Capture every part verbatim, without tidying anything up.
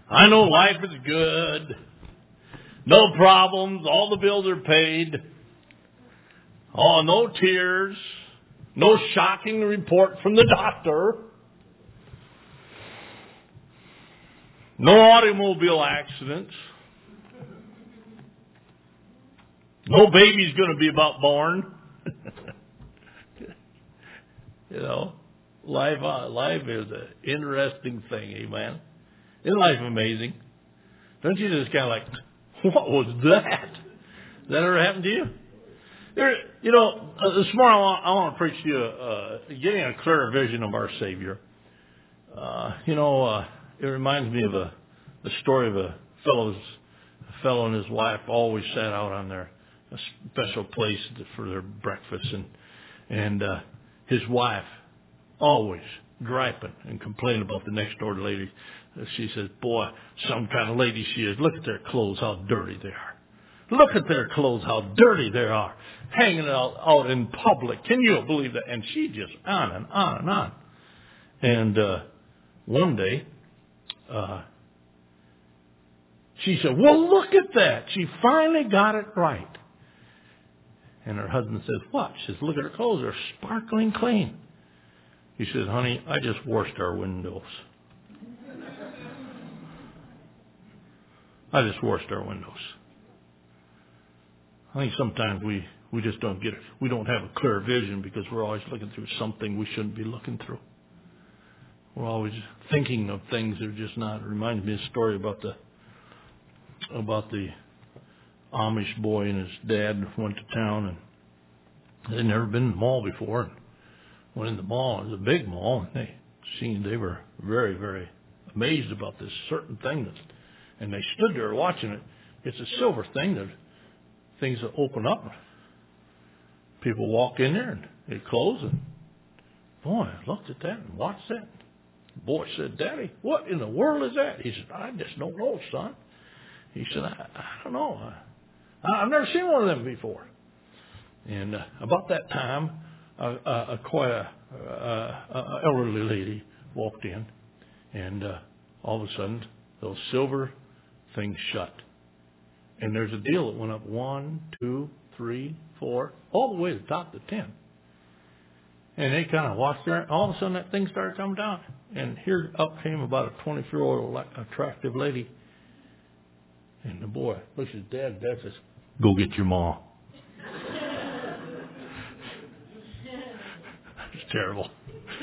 I know life is good. No problems. All the bills are paid. Oh, no tears. No shocking report from the doctor. No automobile accidents. No baby's going to be about born. You know, life, uh, life is an interesting thing, amen? Isn't life amazing? Don't you just kind of like, what was that? Has that ever happened to you? There, you know, uh, this morning I want, I want to preach to you uh, getting a clearer vision of our Savior. Uh, you know, uh, it reminds me of a the story of a fellow's a fellow and his wife always sat out on their a special place for their breakfast, and and uh, his wife always griping and complaining about the next door lady. She says, "Boy, some kind of lady she is. Look at their clothes, how dirty they are. Look at their clothes, how dirty they are, hanging out, out in public. Can you believe that?" And she just on and on and on. And uh, one day, uh, she said, "Well, look at that. She finally got it right." And her husband says, "What?" She says, "Look at her clothes. They're sparkling clean." He says, "Honey, I just washed our windows. I just washed our windows." I think sometimes we, we just don't get it. We don't have a clear vision because we're always looking through something we shouldn't be looking through. We're always thinking of things that are just not. It reminds me of a story about the about the Amish boy and his dad went to town, and they'd never been in the mall before. And went in the mall. It was a big mall, and they seen they were very, very amazed about this certain thing. That, and they stood there watching it. It's a silver thing that things that open up. People walk in there and they close, and boy, I looked at that and watched that. The boy said, "Daddy, what in the world is that?" He said, "I just don't know, son." He said, I, I don't know. I, I've never seen one of them before. And uh, about that time, uh, uh, quite a uh, uh, elderly lady walked in, and uh, all of a sudden, those silver things shut. And there's a deal that went up one, two, three, four, all the way to the top of the ten. And they kind of watched there, and all of a sudden that thing started coming down. And here up came about a twenty-four-year-old attractive lady. And the boy looks at his dad, and dad says, "Go get your ma." It's terrible.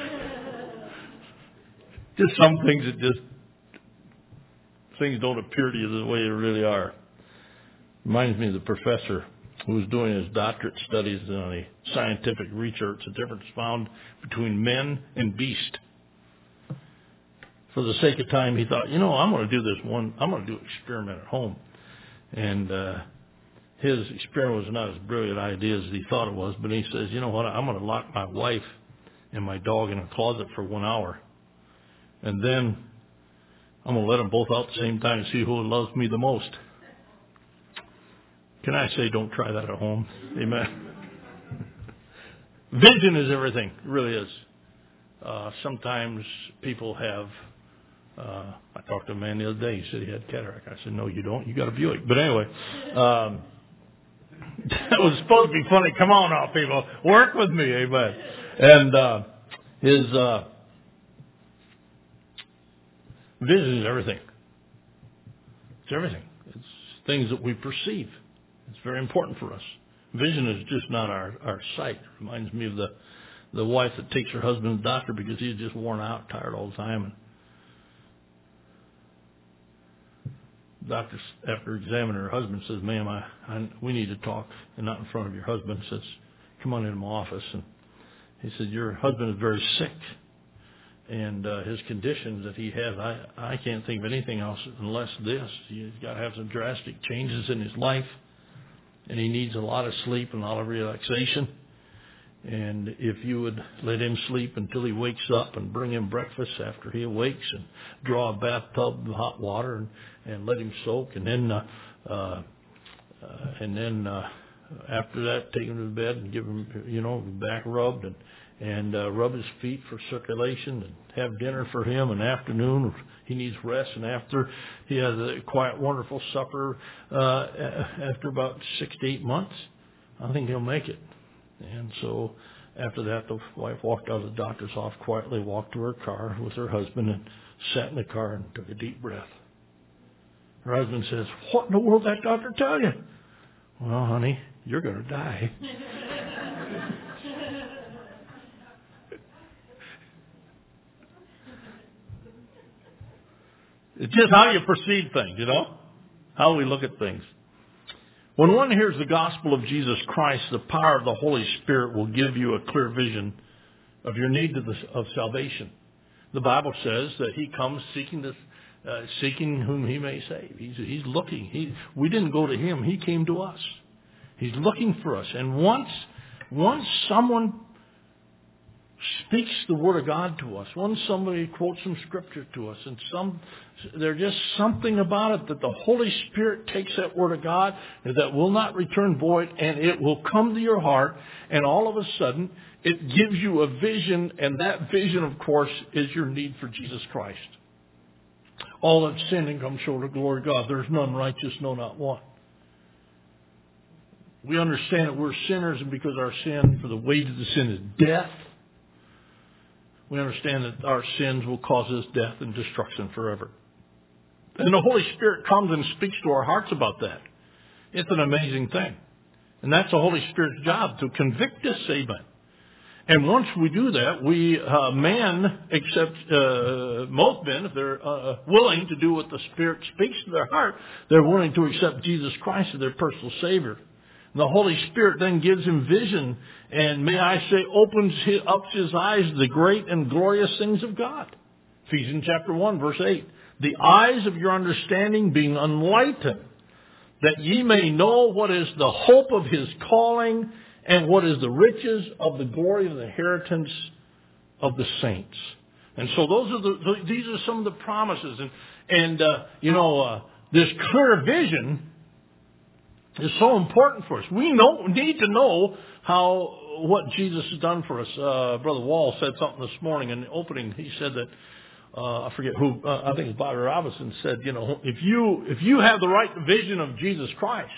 Just some things that just, things don't appear to you the way they really are. Reminds me of the professor who was doing his doctorate studies on the scientific research, the difference found between men and beast. For the sake of time, he thought, you know, I'm going to do this one, I'm going to do an experiment at home. And uh, his experiment was not as brilliant idea as he thought it was, but he says, you know what, I'm going to lock my wife and my dog in a closet for one hour. And then I'm going to let them both out at the same time and see who loves me the most. Can I say don't try that at home? Amen. Vision is everything. It really is. Uh, sometimes people have, uh, I talked to a man the other day. He said he had cataract. I said, no, you don't. You got a Buick. But anyway, um, that was supposed to be funny. Come on now, people. Work with me. Amen. And uh, his uh, vision is everything. It's everything. It's things that we perceive. It's very important for us. Vision is just not our, our sight. It reminds me of the, the wife that takes her husband to the doctor because he's just worn out, tired all the time. And the doctor, after examining her husband, says, "Ma'am, I, I, we need to talk, and not in front of your husband." Says, "Come on into my office." And he said, "Your husband is very sick. And uh, his conditions that he has, I, I can't think of anything else unless this. He's got to have some drastic changes in his life. And he needs a lot of sleep and a lot of relaxation. And if you would let him sleep until he wakes up and bring him breakfast after he awakes and draw a bathtub of hot water and, and let him soak. And then, uh, uh, uh, and then uh, after that, take him to bed and give him, you know, back rubbed and, and uh, rub his feet for circulation and have dinner for him in the afternoon. He needs rest, and after he has a quiet, wonderful supper uh, after about six to eight months, I think he'll make it. And so after that, the wife walked out of the doctor's office, quietly walked to her car with her husband and sat in the car and took a deep breath. Her husband says, "What in the world did that doctor tell you?" "Well, honey, you're going to die." It's just how you perceive things, you know, how we look at things. When one hears the gospel of Jesus Christ, the power of the Holy Spirit will give you a clear vision of your need of, the, of salvation. The Bible says that He comes seeking this, uh, seeking whom He may save. He's, he's looking. He, we didn't go to Him. He came to us. He's looking for us. And once, once someone speaks the Word of God to us, once somebody quotes some Scripture to us, and some, there's just something about it that the Holy Spirit takes that Word of God that will not return void, and it will come to your heart, and all of a sudden it gives you a vision, and that vision, of course, is your need for Jesus Christ. All have sinned and come short of the glory of God. There's none righteous, no, not one. We understand that we're sinners, and because our sin, for the wages of the sin is death, we understand that our sins will cause us death and destruction forever. And the Holy Spirit comes and speaks to our hearts about that. It's an amazing thing. And that's the Holy Spirit's job, to convict us, amen. And once we do that, we, uh, men, except uh, most men, if they're uh, willing to do what the Spirit speaks to their heart, they're willing to accept Jesus Christ as their personal Savior. And the Holy Spirit then gives him vision, and may I say, opens his, up his eyes to the great and glorious things of God. Ephesians chapter one, verse eight. The eyes of your understanding being enlightened, that ye may know what is the hope of his calling, and what is the riches of the glory of the inheritance of the saints. And so those are the, these are some of the promises. And, and uh, you know, uh, this clear vision is so important for us. We know, need to know how, what Jesus has done for us. Uh, Brother Wall said something this morning in the opening. He said that, uh, I forget who, uh, I think it's Bobby Robinson said, you know, if you, if you have the right vision of Jesus Christ,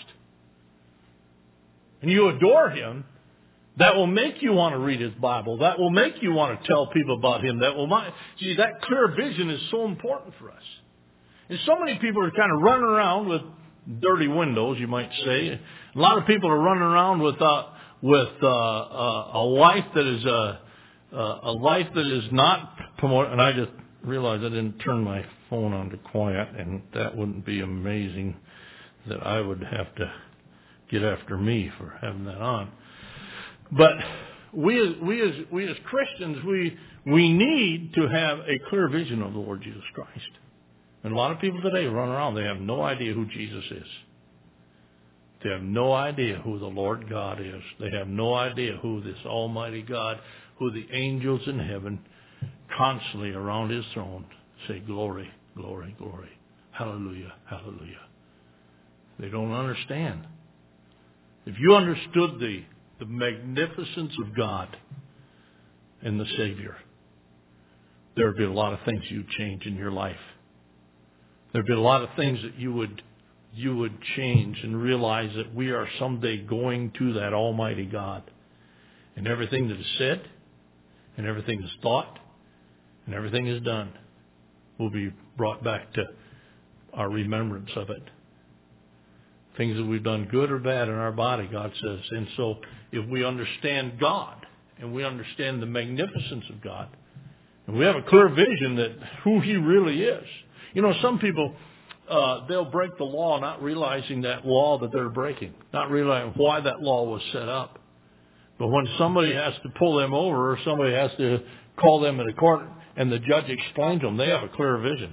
and you adore Him, that will make you want to read His Bible. That will make you want to tell people about Him. That will, see, that clear vision is so important for us. And so many people are kind of running around with dirty windows, you might say. A lot of people are running around with uh, with uh, uh, a life that is uh, uh, a life that is not promoted. And I just realized I didn't turn my phone on to quiet, and that wouldn't be amazing that I would have to get after me for having that on. But we as we as we as Christians, we we need to have a clear vision of the Lord Jesus Christ. And a lot of people today run around, they have no idea who Jesus is. They have no idea who the Lord God is. They have no idea who this Almighty God, who the angels in heaven constantly around His throne say, glory, glory, glory, hallelujah, hallelujah. They don't understand. If you understood the, the magnificence of God and the Savior, there would be a lot of things you'd change in your life. There'd be a lot of things that you would you would change and realize that we are someday going to that Almighty God. And everything that is said, and everything is thought, and everything is done will be brought back to our remembrance of it. Things that we've done good or bad in our body, God says. And so if we understand God, and we understand the magnificence of God, and we have a clear vision that who He really is. You know, some people, uh, they'll break the law not realizing that law that they're breaking, not realizing why that law was set up. But when somebody has to pull them over or somebody has to call them into court and the judge explains to them, they have a clear vision.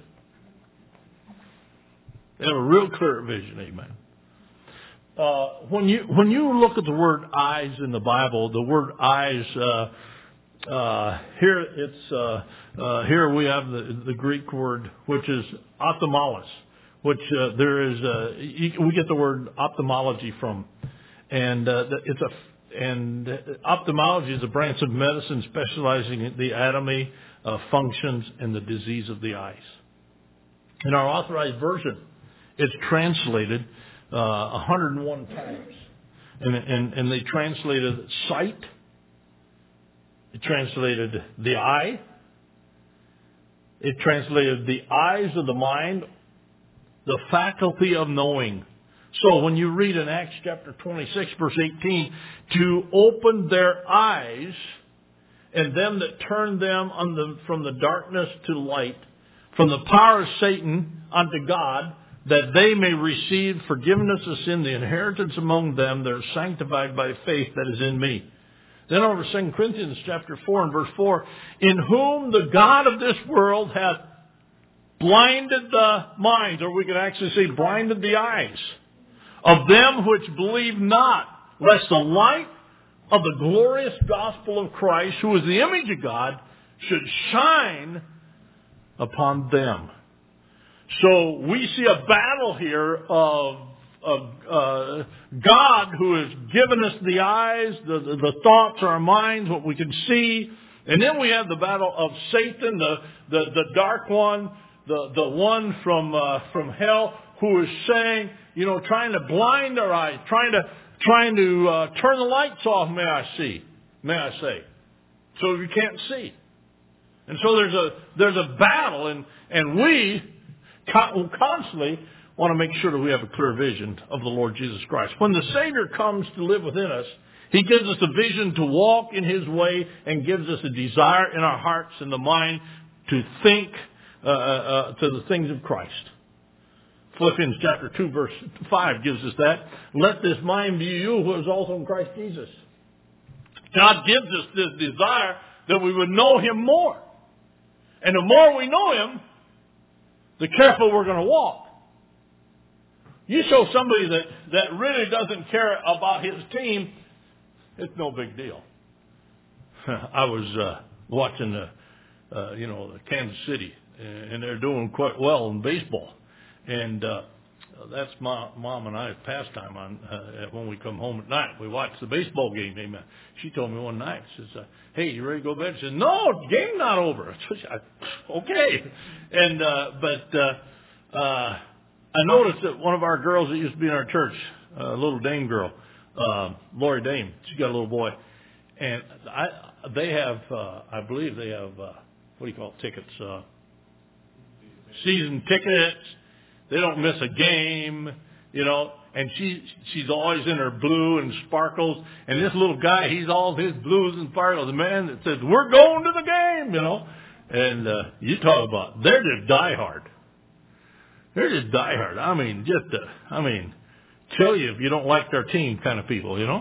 They have a real clear vision, amen. Uh, when you when you look at the word eyes in the Bible, the word eyes, uh, uh, here it's uh, uh, here we have the, the Greek word which is ophthalmos, which uh, there is uh, we get the word ophthalmology from, and uh, it's a and ophthalmology is a branch of medicine specializing in the anatomy, uh, functions, and the disease of the eyes. In our authorized version, it's translated uh, one hundred one times. And, and, and they translated sight. It translated the eye. It translated the eyes of the mind, the faculty of knowing. So when you read in Acts chapter twenty-six, verse eighteen, to open their eyes, and them that turn them on the, from the darkness to light, from the power of Satan unto God, that they may receive forgiveness of sin, the inheritance among them that are sanctified by faith that is in me. Then over Second Corinthians chapter four and verse four, in whom the God of this world hath blinded the minds, or we could actually say blinded the eyes, of them which believe not, lest the light of the glorious gospel of Christ, who is the image of God, should shine upon them. So we see a battle here of, of uh, God who has given us the eyes, the, the, the thoughts, our minds, what we can see. And then we have the battle of Satan, the, the, the dark one, the, the one from, uh, from hell, who is saying, you know, trying to blind our eyes, trying to, trying to uh, turn the lights off, may I see, may I say, so you can't see. And so there's a, there's a battle, and, and we constantly want to make sure that we have a clear vision of the Lord Jesus Christ. When the Savior comes to live within us, He gives us a vision to walk in His way and gives us a desire in our hearts and the mind to think uh, uh, to the things of Christ. Philippians chapter two verse five gives us that. Let this mind be you who is also in Christ Jesus. God gives us this desire that we would know Him more. And the more we know Him, the careful we're going to walk. You show somebody that, that really doesn't care about his team, it's no big deal. I was uh, watching the, uh, you know, the Kansas City, and they're doing quite well in baseball. And uh, that's my mom and I's pastime on uh, when we come home at night. We watch the baseball game. Amen. She told me one night, she says, "Hey, you ready to go to bed?" She said, "No, the game's not over." I, okay. And uh, but uh, uh, I noticed that one of our girls that used to be in our church, a little Dame girl, uh, Lori Dame, she's got a little boy, and I they have, uh, I believe they have, uh, what do you call it, tickets, uh, season tickets. They don't miss a game, you know, and she she's always in her blue and sparkles. And this little guy, he's all his blues and sparkles. The man that says, "We're going to the game," you know. And uh, you talk about, they're just diehard. They're just diehard. I mean, just, uh, I mean, kill you if you don't like their team kind of people, you know.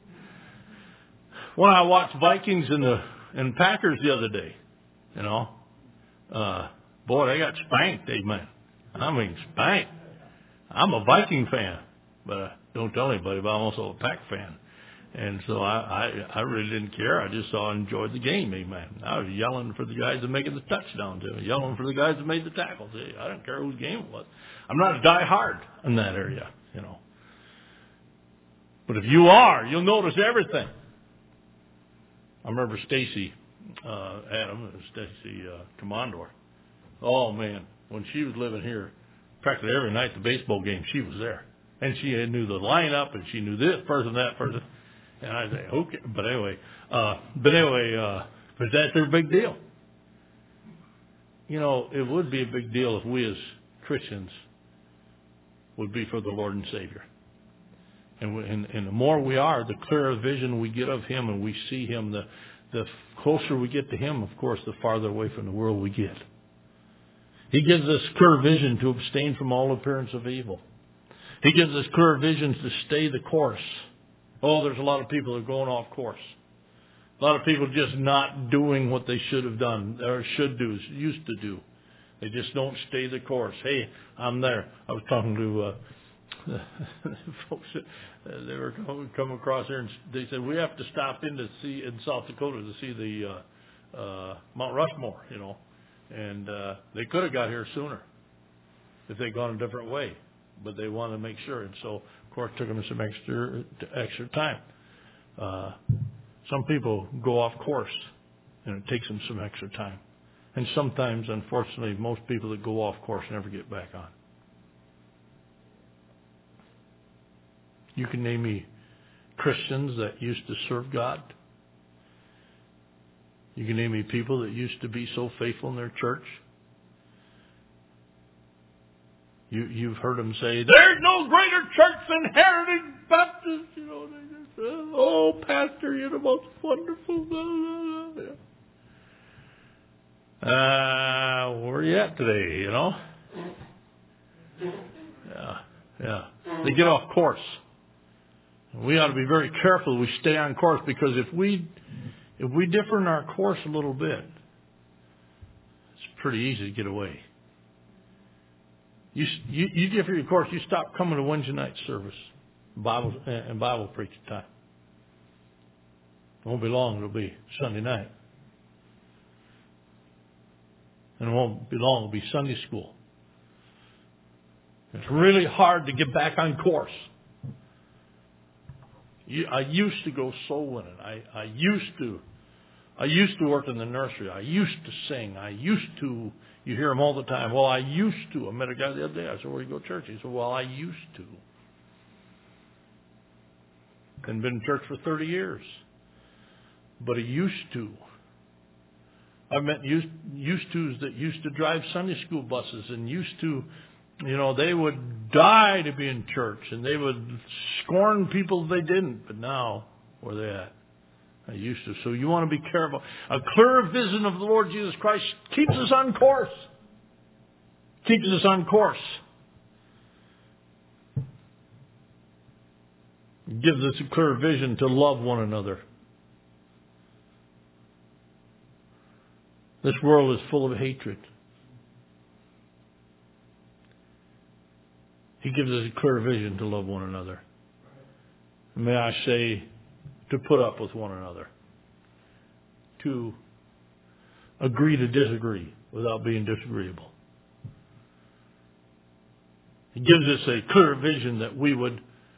When I watched Vikings and the and Packers the other day, you know, uh, boy, they got spanked, amen. I mean, spanked. I'm a Viking fan, but I don't tell anybody, but I'm also a Pack fan. And so I, I, I really didn't care. I just saw and enjoyed the game, amen. I was yelling for the guys that making the touchdowns, yelling for the guys that made the tackles. I don't care whose game it was. I'm not a die-hard in that area, you know. But if you are, you'll notice everything. I remember Stacy, uh, Adam, Stacy uh, Commandor. Oh, man. When she was living here, practically every night the baseball game, she was there. And she knew the lineup, and she knew this person, that person. And I say, okay. But anyway, uh, but anyway, uh, but that's their big deal. You know, it would be a big deal if we as Christians would be for the Lord and Savior. And, we, and, and the more we are, the clearer vision we get of Him and we see Him, the, the closer we get to Him, of course, the farther away from the world we get. He gives us clear vision to abstain from all appearance of evil. He gives us clear visions to stay the course. Oh, there's a lot of people that are going off course. A lot of people just not doing what they should have done or should do, used to do. They just don't stay the course. Hey, I'm there. I was talking to uh, folks. Uh, they were coming come across here, and they said we have to stop in to see in South Dakota to see the uh, uh, Mount Rushmore, you know. And uh, they could have got here sooner if they'd gone a different way, but they wanted to make sure. And so, of course, it took them some extra extra time. Uh, some people go off course, and it takes them some extra time. And sometimes, unfortunately, most people that go off course never get back on. You can name me Christians that used to serve God. You can name me people that used to be so faithful in their church. You, you've heard them say, there's no greater church than Heritage Baptist. You know, they just, uh, oh, Pastor, you're the most wonderful. Blah, blah, blah. Uh, where are you at today, you know? Yeah, yeah. They get off course. We ought to be very careful we stay on course, because if we if we differ in our course a little bit, it's pretty easy to get away. You you, you differ your course, you stop coming to Wednesday night service, Bible and Bible preaching time. It won't be long; it'll be Sunday night, and it won't be long; it'll be Sunday school. It's really hard to get back on course. I used to go soul winning. I, I used to, I used to work in the nursery. I used to sing. I used to. You hear them all the time. Well, I used to. I met a guy the other day. I said, "Where do you go to church?" He said, "Well, I used to." And been in church for thirty years, but I used to. I met used used tos that used to drive Sunday school buses and used to. You know, they would die to be in church, and they would scorn people if they didn't. But now, where are they at? I used to. So you want to be careful. A clear vision of the Lord Jesus Christ keeps us on course. Keeps us on course. It gives us a clear vision to love one another. This world is full of hatred. He gives us a clear vision to love one another. May I say, to put up with one another. To agree to disagree without being disagreeable. He gives us a clear vision that we would,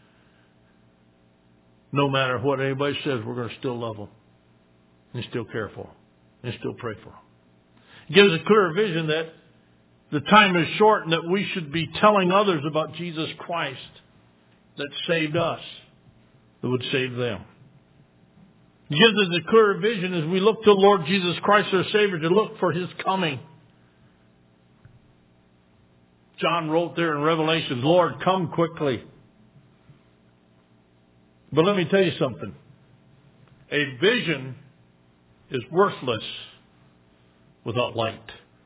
no matter what anybody says, we're going to still love them. And still care for them. And still pray for them. He gives us a clear vision that the time is short and that we should be telling others about Jesus Christ that saved us, that would save them. He gives us a clear vision as we look to the Lord Jesus Christ, our Savior, to look for His coming. John wrote there in Revelation, Lord, come quickly. But let me tell you something. A vision is worthless without light.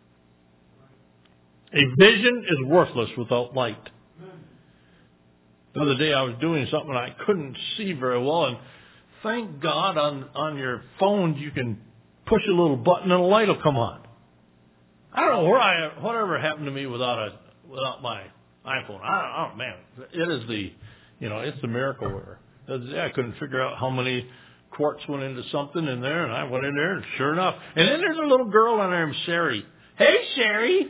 A vision is worthless without light. The other day I was doing something and I couldn't see very well, and thank God on, on your phone you can push a little button and a light will come on. I don't know where I whatever happened to me without a without my iPhone. I don't, oh man, it is the you know it's the miracle worker. I couldn't figure out how many quarts went into something in there, and I went in there, and sure enough, and then there's a little girl in there named Sherry. Hey, Sherry.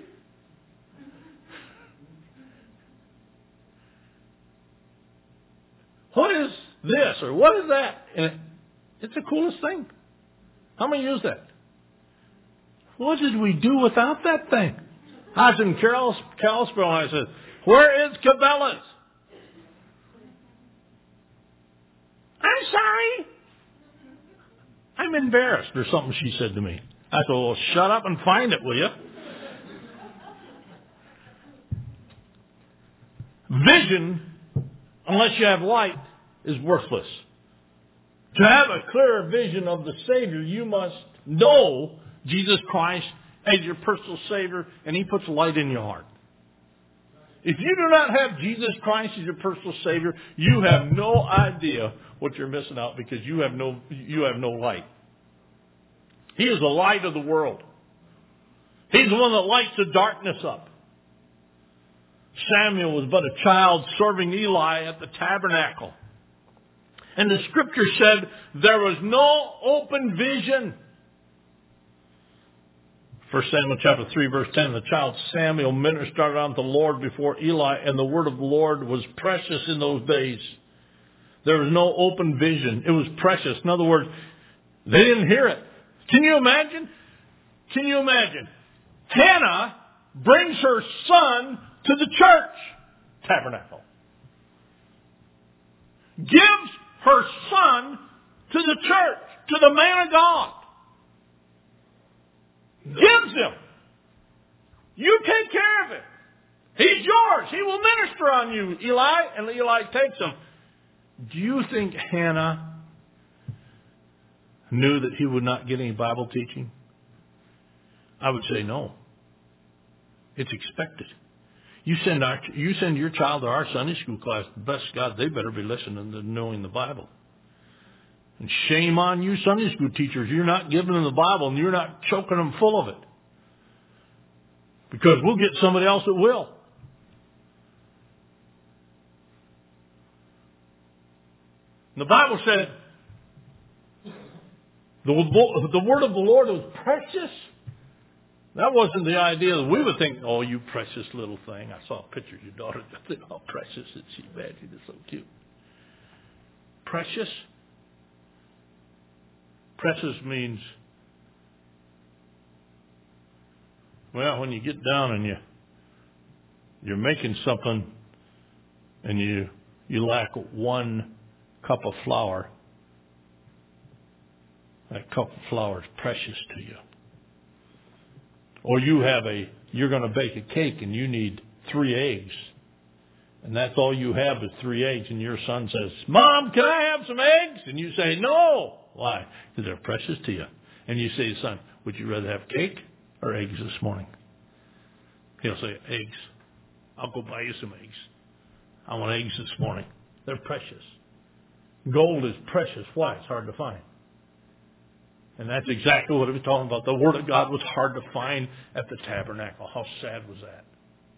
What is this or what is that? And it, it's the coolest thing. How many use that? What did we do without that thing? I was in Carroll, Kalispell and I said, where is Cabela's? I'm sorry. I'm embarrassed or something she said to me. I said, well, shut up and find it, will you? Vision, unless you have light, is worthless. To have a clear vision of the Savior, you must know Jesus Christ as your personal Savior, and He puts light in your heart. If you do not have Jesus Christ as your personal Savior, you have no idea what you're missing out, because you have no you have no light. He is the light of the world. He's the one that lights the darkness up. Samuel was but a child serving Eli at the tabernacle. And the scripture said there was no open vision. First Samuel chapter three, verse ten, the child Samuel ministered unto the Lord before Eli, and the word of the Lord was precious in those days. There was no open vision. It was precious. In other words, they didn't hear it. Can you imagine? Can you imagine? Hannah brings her son to the church tabernacle. Gives her son to the church, to the man of God. Gives him. You take care of him. He's yours. He will minister on you, Eli. And Eli takes him. Do you think Hannah knew that he would not get any Bible teaching? I would say no. It's expected. You send our, you send your child to our Sunday school class, bless God, they better be listening to knowing the Bible. And shame on you Sunday school teachers. You're not giving them the Bible and you're not choking them full of it. Because we'll get somebody else that will. The Bible said the, the word of the Lord was precious. That wasn't the idea that we would think, oh, you precious little thing. I saw a picture of your daughter. I think, how precious is she? Imagine, it's so cute. Precious. Precious means, well, when you get down and you, you're making something and you, you lack one cup of flour, that cup of flour is precious to you. Or you have a, you're going to bake a cake and you need three eggs. And that's all you have is three eggs. And your son says, Mom, can I have some eggs? And you say, no. Why? Because they're precious to you. And you say, son, would you rather have cake or eggs this morning? He'll say, eggs. I'll go buy you some eggs. I want eggs this morning. They're precious. Gold is precious. Why? It's hard to find. And that's exactly what he was talking about. The Word of God was hard to find at the tabernacle. How sad was that?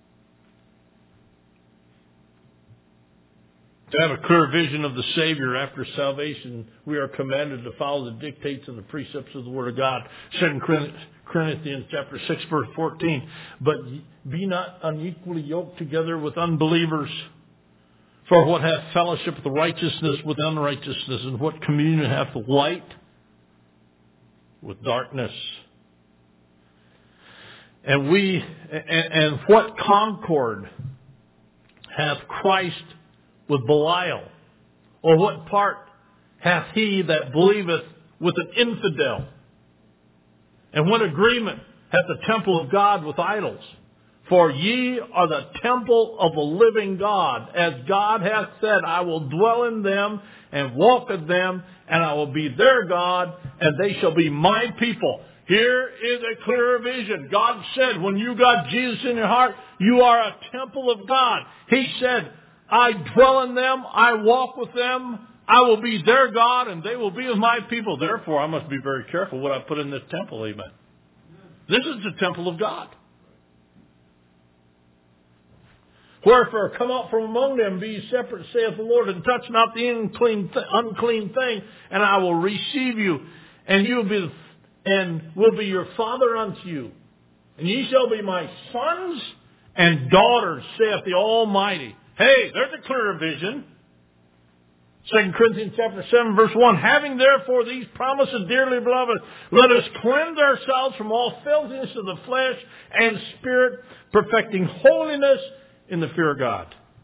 To have a clear vision of the Savior after salvation, we are commanded to follow the dictates and the precepts of the Word of God. Second Corinthians chapter six, verse fourteen. But be not unequally yoked together with unbelievers. For what hath fellowship with righteousness with unrighteousness, and what communion hath light with darkness? And we, and, and what concord hath Christ with Belial? Or what part hath he that believeth with an infidel? And what agreement hath the temple of God with idols? For ye are the temple of the living God. As God hath said, I will dwell in them and walk with them, and I will be their God, and they shall be my people. Here is a clear vision. God said, when you got Jesus in your heart, you are a temple of God. He said, I dwell in them, I walk with them, I will be their God, and they will be of my people. Therefore, I must be very careful what I put in this temple, amen. This is the temple of God. Wherefore, come out from among them, be ye separate, saith the Lord, and touch not the unclean, th- unclean thing, and I will receive you, and you will be, and will be your father unto you, and ye shall be my sons and daughters, saith the Almighty. Hey, there's a clearer vision. Second Corinthians chapter seven, verse one. Having therefore these promises, dearly beloved, let us cleanse ourselves from all filthiness of the flesh and spirit, perfecting holiness in the fear of God.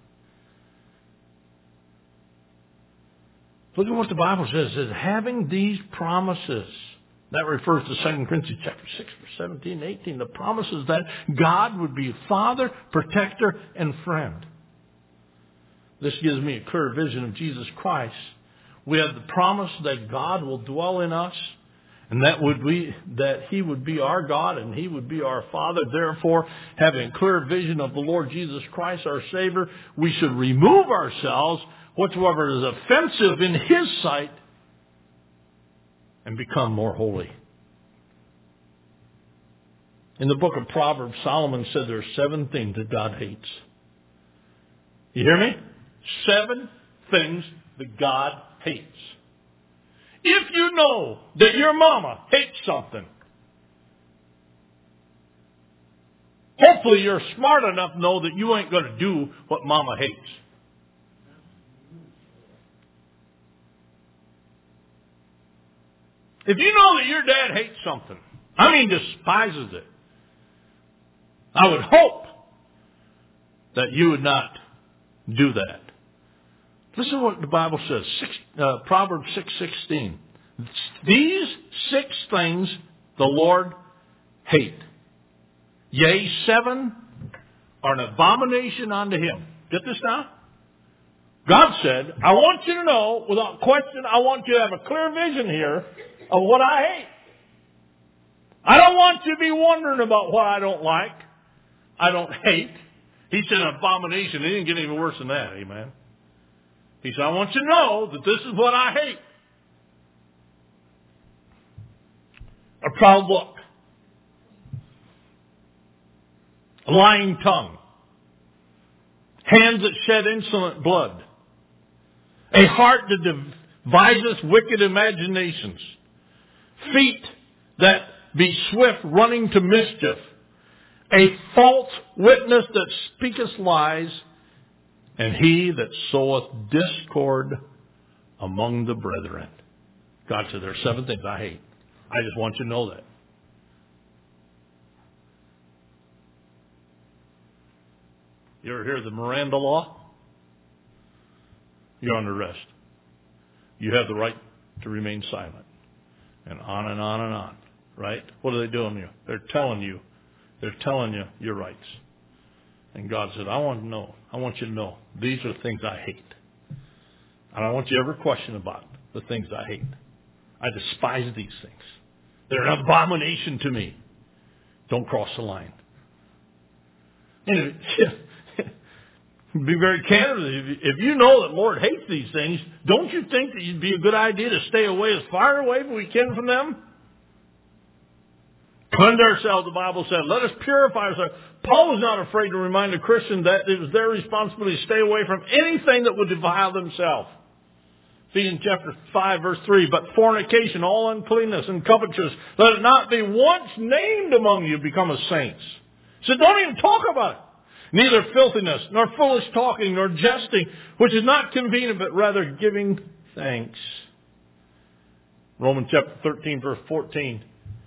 Look at what the Bible says. It says, having these promises. That refers to Second Corinthians chapter six, verse seventeen and eighteen. The promises that God would be Father, protector, and friend. This gives me a clear vision of Jesus Christ. We have the promise that God will dwell in us, and that would be that He would be our God and He would be our Father. Therefore, having a clear vision of the Lord Jesus Christ, our Savior, we should remove ourselves whatsoever is offensive in His sight and become more holy. In the book of Proverbs, Solomon said there are seven things that God hates. You hear me? Seven things that God hates. If you know that your mama hates something, hopefully you're smart enough to know that you ain't going to do what mama hates. If you know that your dad hates something, I mean despises it, I would hope that you would not do that. Listen to what the Bible says. Six, uh, Proverbs six sixteen. These six things the Lord hate. Yea, seven are an abomination unto him. Get this now? God said, I want you to know, without question, I want you to have a clear vision here of what I hate. I don't want you to be wondering about what I don't like. I don't hate. He said an abomination. It didn't get any worse than that. Amen. He said, I want you to know that this is what I hate. A proud look. A lying tongue. Hands that shed insolent blood. A heart that devises wicked imaginations. Feet that be swift running to mischief. A false witness that speaketh lies. And he that soweth discord among the brethren. God said there are seven things I hate. I just want you to know that. You ever hear the Miranda law? You're under arrest. You have the right to remain silent. And on and on and on. Right? What are they doing to you? They're telling you. They're telling you your rights. And God said, I want to know. I want you to know. These are the things I hate. And I don't want you to ever question about the things I hate. I despise these things. They're an abomination to me. Don't cross the line. And be very candid. If you know that the Lord hates these things, don't you think that it'd be a good idea to stay away as far away as we can from them? Cleanse ourselves, the Bible said. Let us purify ourselves. Paul was not afraid to remind the Christians that it was their responsibility to stay away from anything that would defile themselves. Ephesians chapter five, verse three. But fornication, all uncleanness and covetousness, let it not be once named among you become as saints. So don't even talk about it. Neither filthiness, nor foolish talking, nor jesting, which is not convenient, but rather giving thanks. Romans chapter thirteen, verse fourteen.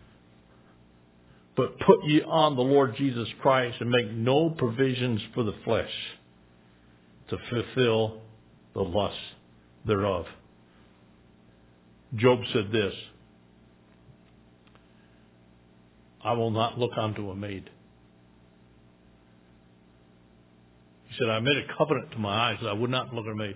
But put ye on the Lord Jesus Christ, and make no provisions for the flesh to fulfill the lusts thereof. Job said this, I will not look unto a maid. He said, I made a covenant to my eyes that I would not look at a maid.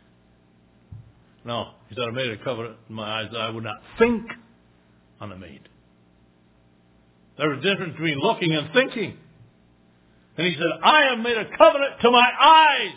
No, he said, I made a covenant to my eyes that I would not think on a maid. There's a difference between looking and thinking. And he said, I have made a covenant to my eyes.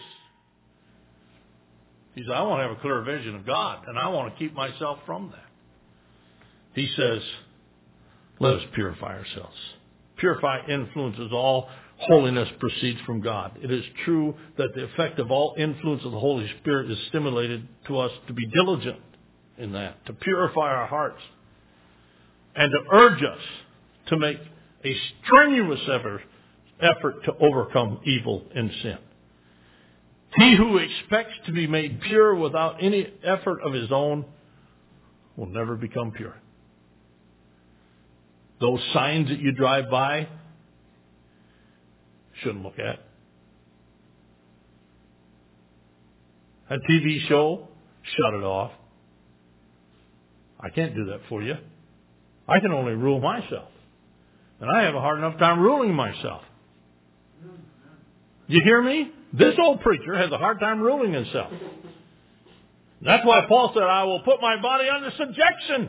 He said, I want to have a clear vision of God, and I want to keep myself from that. He says, let us purify ourselves. Purify influences all. Holiness proceeds from God. It is true that the effect of all influence of the Holy Spirit is stimulated to us to be diligent in that, to purify our hearts, and to urge us to make a strenuous effort, effort to overcome evil and sin. He who expects to be made pure without any effort of his own will never become pure. Those signs that you drive by, shouldn't look at. A T V show, shut it off. I can't do that for you. I can only rule myself. And I have a hard enough time ruling myself. You hear me? This old preacher has a hard time ruling himself. That's why Paul said, I will put my body under subjection.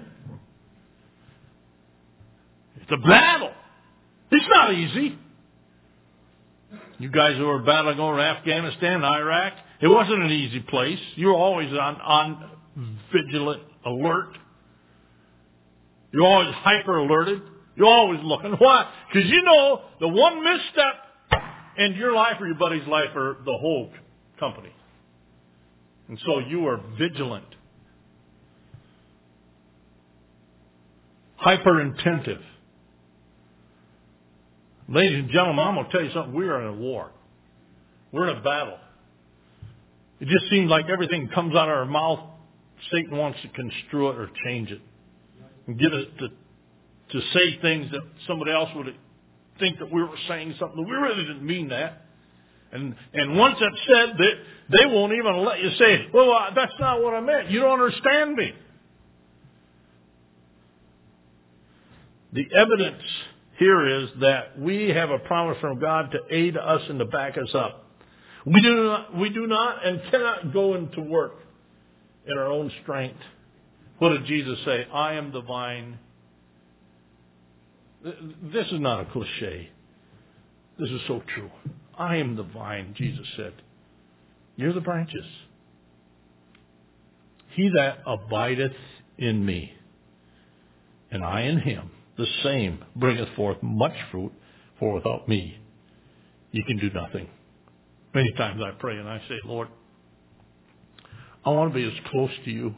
It's a battle. It's not easy. You guys who are battling over Afghanistan, Iraq, it wasn't an easy place. You were always on, on vigilant alert. You're always hyper alerted. You're always looking. Why? Because you know the one misstep in your life or your buddy's life or the whole company. And so you are vigilant. Hyper attentive. Ladies and gentlemen, I'm going to tell you something. We are in a war. We're in a battle. It just seems like everything comes out of our mouth. Satan wants to construe it or change it. and get us to, to say things that somebody else would think that we were saying something. We really didn't mean that. And and once that's said, they, they won't even let you say, well, uh, that's not what I meant. You don't understand me. The evidence here is that we have a promise from God to aid us and to back us up. We do not, we do not and cannot go into work in our own strength. What did Jesus say? I am the vine. This is not a cliche. This is so true. I am the vine, Jesus said. You're the branches. He that abideth in me, and I in him, the same bringeth forth much fruit, for without me you can do nothing. Many times I pray and I say, Lord, I want to be as close to you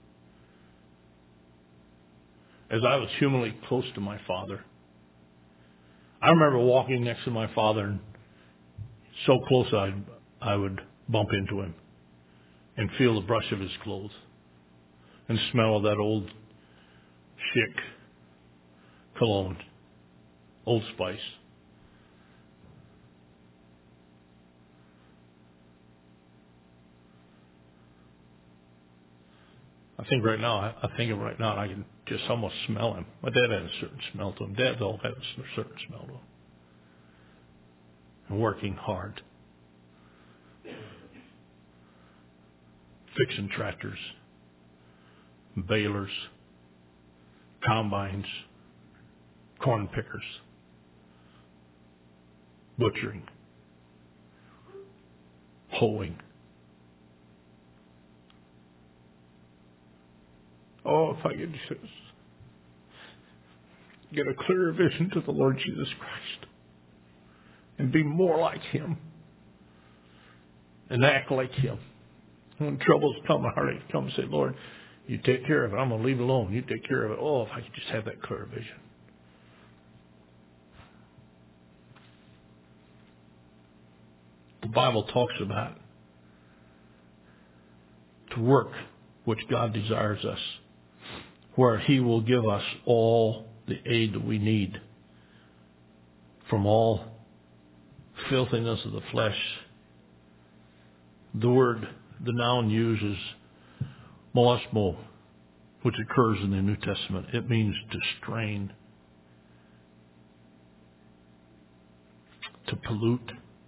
as I was humanly close to my Father. I remember walking next to my father, and so close I I would bump into him and feel the brush of his clothes and smell of that old Schick cologne, Old Spice. I think right now, I, I think of right now, and I can just almost smell him. My dad had a certain smell to him. Dads all had a certain smell to him. And working hard. Fixing tractors, balers, combines, corn pickers, butchering, hoeing. Oh, if I could just get a clearer vision to the Lord Jesus Christ and be more like Him and act like Him. When troubles come, a heartache comes, say, Lord, you take care of it. I'm going to leave it alone. You take care of it. Oh, if I could just have that clear vision. The Bible talks about to work which God desires us, where He will give us all the aid that we need from all filthiness of the flesh. The word, the noun used is molosmo, which occurs in the New Testament. It means to strain, to pollute.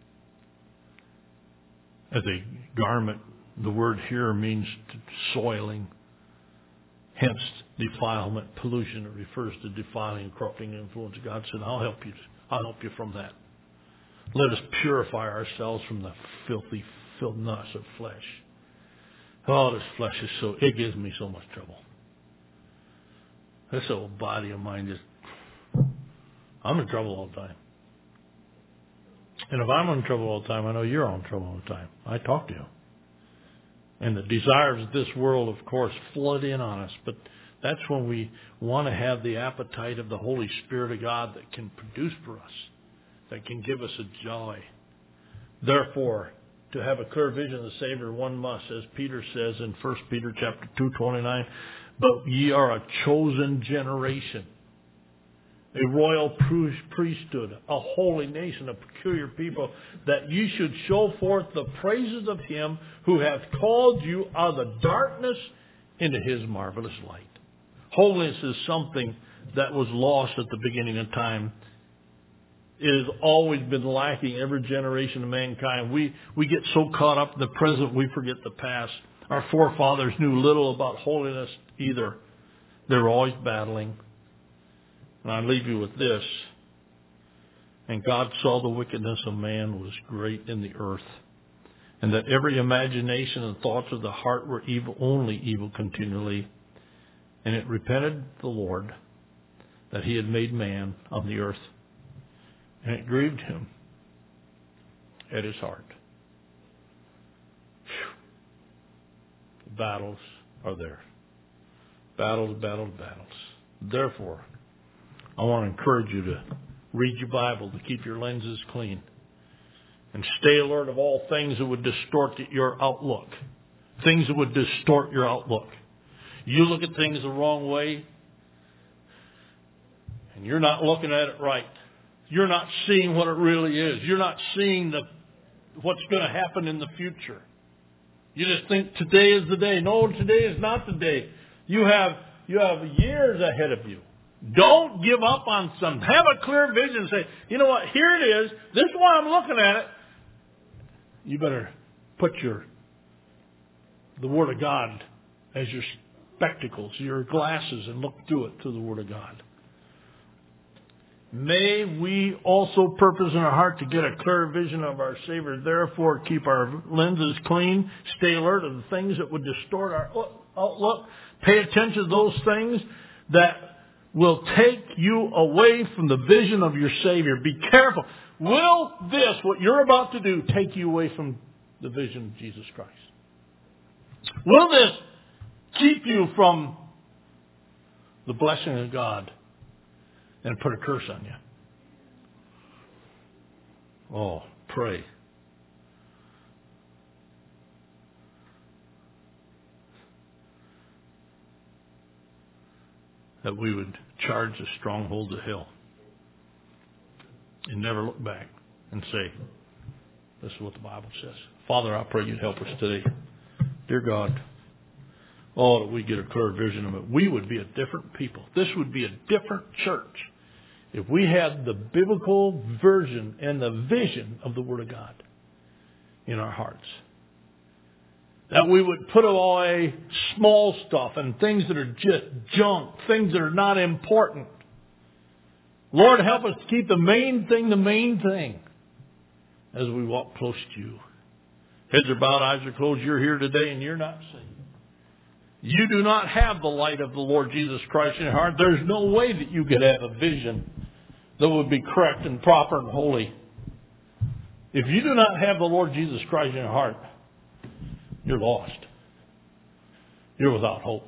As a garment, the word here means to soiling. Hence, defilement, pollution. It refers to defiling, corrupting influence. God said, I'll help you. I'll help you from that. Let us purify ourselves from the filthy filthiness of flesh. Oh, this flesh is so, it gives me so much trouble. This old body of mine just, I'm in trouble all the time. And if I'm in trouble all the time, I know you're in trouble all the time. I talk to you. And the desires of this world, of course, flood in on us. But that's when we want to have the appetite of the Holy Spirit of God that can produce for us, that can give us a joy. Therefore, to have a clear vision of the Savior, one must, as Peter says in First Peter chapter two twenty-nine, but ye are a chosen generation, a royal priesthood, a holy nation, a peculiar people, that you should show forth the praises of Him who hath called you out of the darkness into His marvelous light. Holiness is something that was lost at the beginning of time. It has always been lacking every generation of mankind. We, we get so caught up in the present, we forget the past. Our forefathers knew little about holiness either. They were always battling. And I leave you with this. And God saw the wickedness of man was great in the earth, and that every imagination and thoughts of the heart were evil, only evil continually. And it repented the Lord that He had made man on the earth. And it grieved Him at His heart. Whew. The battles are there. Battles, battles, battles. Therefore, I want to encourage you to read your Bible, to keep your lenses clean, and stay alert of all things that would distort your outlook. Things that would distort your outlook. You look at things the wrong way, and you're not looking at it right. You're not seeing what it really is. You're not seeing the what's going to happen in the future. You just think today is the day. No, today is not the day. You have you have years ahead of you. Don't give up on something. Have a clear vision and say, you know what, here it is. This is why I'm looking at it. You better put your the Word of God as your spectacles, your glasses, and look through it through the Word of God. May we also purpose in our heart to get a clear vision of our Savior. Therefore, keep our lenses clean. Stay alert to the things that would distort our outlook. Pay attention to those things that will take you away from the vision of your Savior. Be careful. Will this, what you're about to do, take you away from the vision of Jesus Christ? Will this keep you from the blessing of God and put a curse on you? Oh, pray. That we would charge the strongholds of hell and never look back and say, this is what the Bible says. Father, I pray you'd help us today. Dear God, oh, that we get a clear vision of it. We would be a different people. This would be a different church if we had the biblical version and the vision of the Word of God in our hearts. That we would put away small stuff and things that are just junk, things that are not important. Lord, help us to keep the main thing the main thing as we walk close to you. Heads are bowed, eyes are closed. You're here today and you're not saved. You do not have the light of the Lord Jesus Christ in your heart. There's no way that you could have a vision that would be correct and proper and holy. If you do not have the Lord Jesus Christ in your heart, you're lost. You're without hope.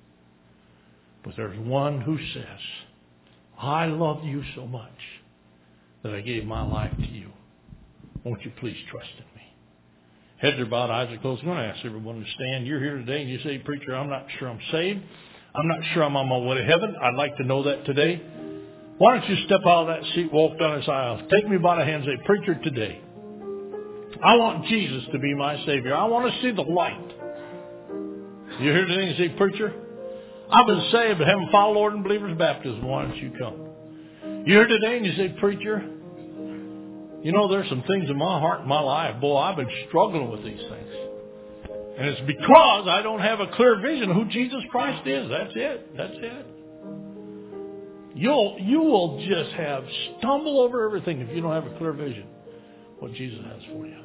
But there's one who says, I love you so much that I gave my life to you. Won't you please trust in me? Heads are bowed, eyes are closed. I'm going to ask everyone to stand. You're here today and you say, preacher, I'm not sure I'm saved. I'm not sure I'm on my way to heaven. I'd like to know that today. Why don't you step out of that seat, walk down this aisle, take me by the hand and say, preacher, today, I want Jesus to be my Savior. I want to see the light. You're here today and you say, preacher, I've been saved but haven't followed Lord and believer's baptism. Why don't you come? You're here today and you say, preacher, you know, there's some things in my heart and my life. Boy, I've been struggling with these things. And it's because I don't have a clear vision of who Jesus Christ is. That's it. That's it. You'll, you will just have stumble over everything if you don't have a clear vision of what Jesus has for you.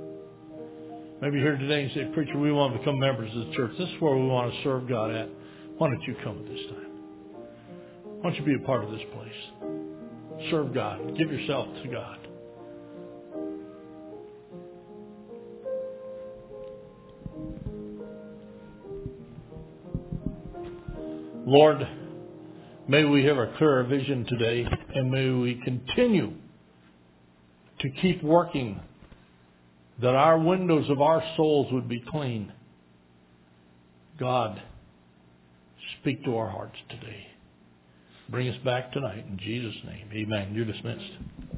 Maybe you're here today and you say, preacher, we want to become members of the church. This is where we want to serve God at. Why don't you come at this time? Why don't you be a part of this place? Serve God. Give yourself to God. Lord, may we have a clearer vision today, and may we continue to keep working that our windows of our souls would be clean. God, speak to our hearts today. Bring us back tonight in Jesus' name. Amen. You're dismissed.